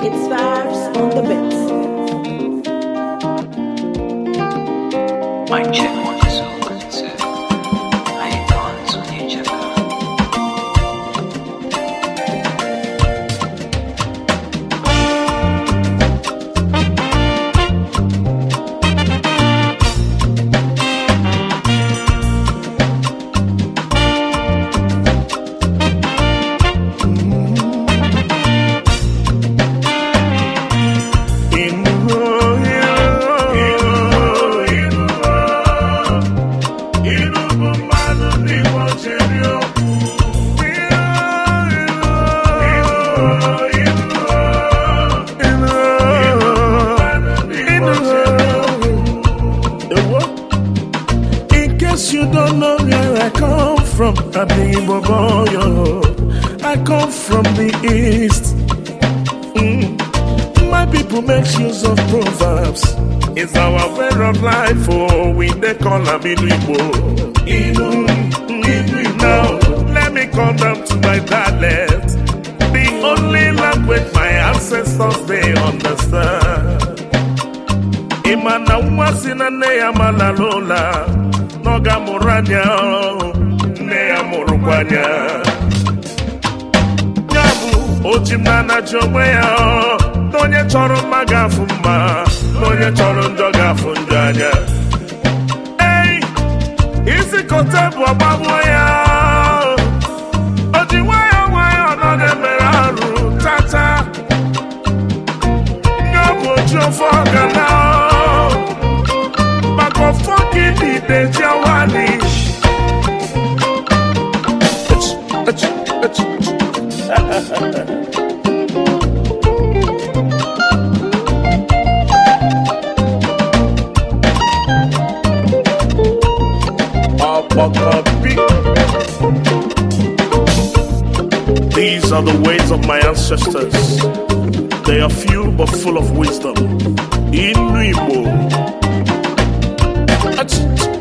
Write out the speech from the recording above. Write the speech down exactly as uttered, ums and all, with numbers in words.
It's Vibes on the Bits. Mic check one two one two. How you doing? Tony Checker. You don't know where I come from. I come from the east. Mm. My people make use of proverbs. It's our way of life. Oh, we they call them Igbo. Now, let me come down to my dialect. The only language my ancestors they understand. Imana wasina neya malalola. Noga muranya, neya murukwanya. Nyabu, ojimana jomweya. Nonye choro magafuma, nonye choro njoga funjanya. Hey, isi kote bwa babwaya. Ojiwaya waya nonye meraru tata. Nyabu ojofoga now. Bako fucking di de jawani. Ach, ach, ach. These are the ways of my ancestors. They are few but full of wisdom. In Igbo.